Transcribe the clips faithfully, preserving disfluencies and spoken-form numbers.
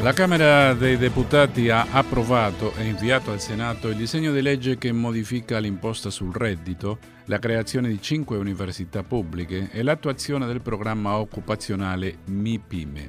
La Camera dei Deputati ha approvato e inviato al Senato il disegno di legge che modifica l'imposta sul reddito, la creazione di cinque università pubbliche e l'attuazione del programma occupazionale MIPYME.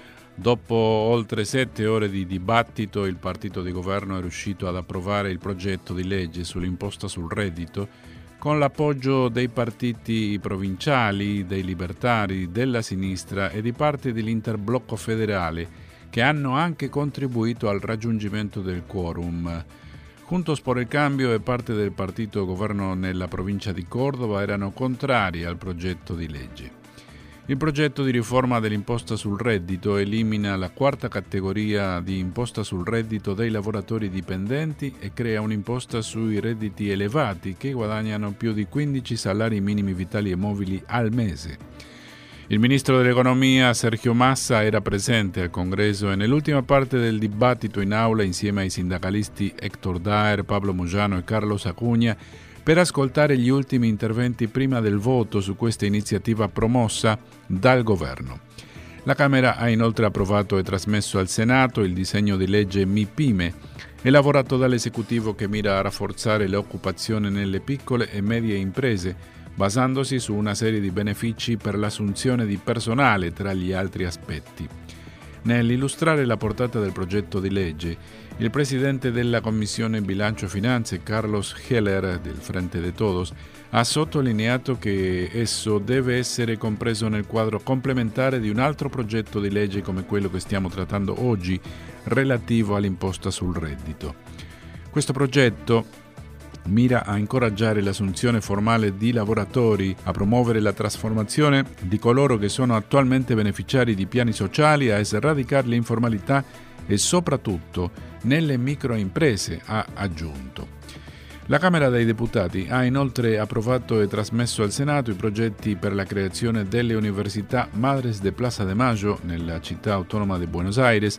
Dopo oltre sette ore di dibattito, il partito di governo è riuscito ad approvare il progetto di legge sull'imposta sul reddito con l'appoggio dei partiti provinciali, dei libertari, della sinistra e di parte dell'interblocco federale, che hanno anche contribuito al raggiungimento del quorum. Juntos por el Cambio e parte del partito governo nella provincia di Cordova erano contrari al progetto di legge. Il progetto di riforma dell'imposta sul reddito elimina la quarta categoria di imposta sul reddito dei lavoratori dipendenti e crea un'imposta sui redditi elevati che guadagnano più di quindici salari minimi vitali e mobili al mese. Il ministro dell'Economia Sergio Massa era presente al congresso e nell'ultima parte del dibattito in aula insieme ai sindacalisti Héctor Daer, Pablo Moyano e Carlos Acuña per ascoltare gli ultimi interventi prima del voto su questa iniziativa promossa dal governo. La Camera ha inoltre approvato e trasmesso al Senato il disegno di legge MIPYME, elaborato dall'esecutivo che mira a rafforzare l'occupazione nelle piccole e medie imprese, basandosi su una serie di benefici per l'assunzione di personale, tra gli altri aspetti. Nell'illustrare la portata del progetto di legge, il presidente della Commissione Bilancio Finanze, Carlos Heller, del Frente de Todos, ha sottolineato che esso deve essere compreso nel quadro complementare di un altro progetto di legge come quello che stiamo trattando oggi, relativo all'imposta sul reddito. Questo progetto mira a incoraggiare l'assunzione formale di lavoratori, a promuovere la trasformazione di coloro che sono attualmente beneficiari di piani sociali, a sradicare l'informalità e soprattutto nelle microimprese, ha aggiunto. La Camera dei Deputati ha inoltre approvato e trasmesso al Senato i progetti per la creazione delle università Madres de Plaza de Mayo nella città autonoma di Buenos Aires,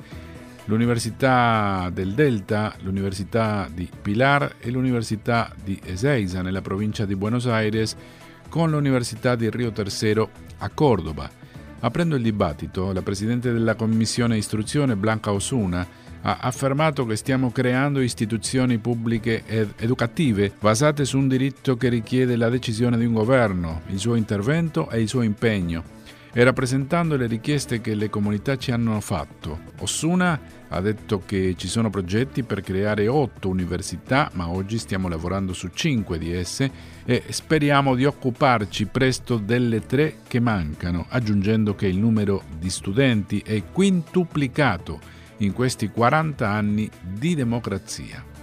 l'Università del Delta, l'Università di Pilar e l'Università di Ezeiza nella provincia di Buenos Aires con l'Università di Rio Tercero a Córdoba. Aprendo il dibattito, la Presidente della Commissione Istruzione, Blanca Osuna, ha affermato che stiamo creando istituzioni pubbliche ed educative basate su un diritto che richiede la decisione di un governo, il suo intervento e il suo impegno, e rappresentando le richieste che le comunità ci hanno fatto. Osuna ha detto che ci sono progetti per creare otto università, ma oggi stiamo lavorando su cinque di esse e speriamo di occuparci presto delle tre che mancano, aggiungendo che il numero di studenti è quintuplicato in questi quaranta anni di democrazia.